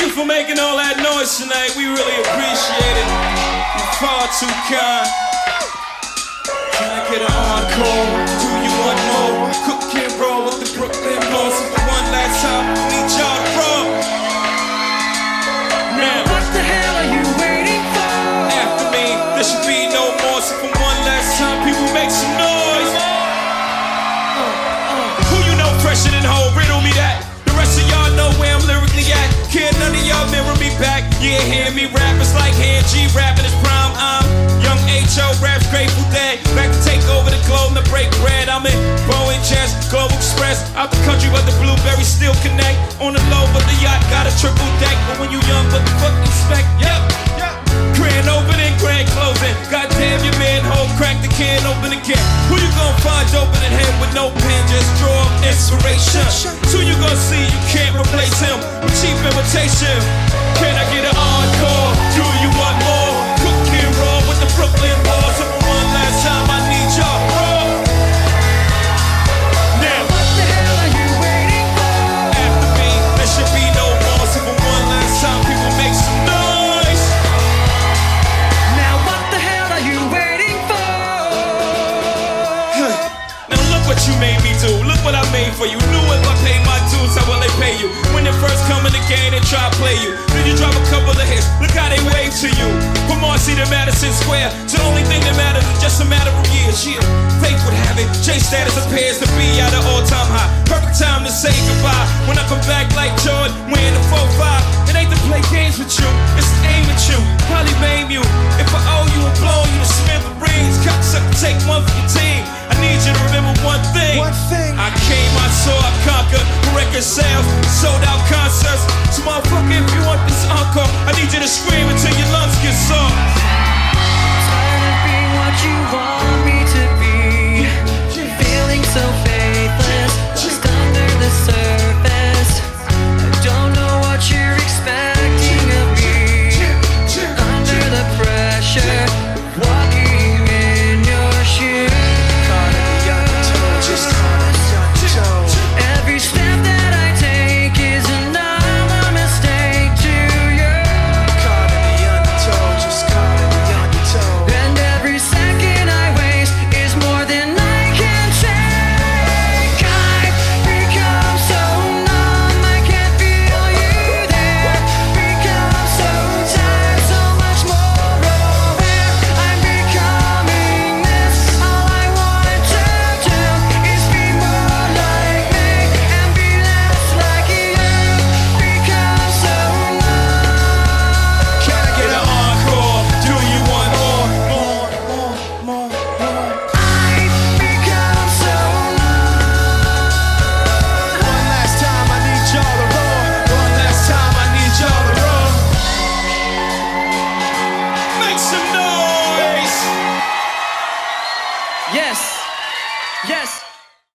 you for making all that noise tonight. We really appreciate it. You're far too kind. Can I get an encore? Do you want more? Cook and roll with the Brooklyn Boys for one last time. Need y'all to roll. Now, what the hell are you waiting for? After me, there should be no more. So for one last time, people make some noise. Who you know fresher than whole? Riddle me that. The rest of y'all know where I'm lyrically at. Can't none of y'all mirror me back. Yeah, hear me rap. It's like Hand G rapping his prime. I'm Young H.O. raps Grateful Dead. Back to take over the globe to break bread. I'm in Boeing Jets, Global Express. Out the country, but the blueberries still connect. On the low, but the yacht got a triple deck. But when you young, what the fuck expect? Yep. Grand opening, grand closing. Goddamn, your manhole crack the can open again. Who you gonna find open in head with no pen? Just draw up inspiration. Who you gonna see? You can't replace him with cheap imitation. Can I get an encore? Do you want more? Cook and roll with the Brooklyn Boys. So for one last time, I need y'all. Now, What the hell are you waiting for? after me, there should be no more. So for one last time, people make some noise. Now what the hell are you waiting for? Now look what you made me do. Look what I made for you. Knew if I paid my dues, how will they pay you? When they first come in the game, they try to play you. Then you drop a couple of hits. Look how they wave to you. From Marcy to Madison Square, so the only thing that matters is just a matter of years. Yeah, fate would have it. J status appears to be at an all-time high. Perfect time to say goodbye. When I come back like Jordan, wearing the 4-5. It ain't to play games with you, it's to aim at you. Probably maim you. If I owe you and blow you to smithereens, cocksucker, take one for your team. I need you to remember one thing. I came, I saw, I conquered. Record sales, sold out concerts. So motherfucker, if you want this encore, I need you to scream until your lungs get sore. Tired of being what you want me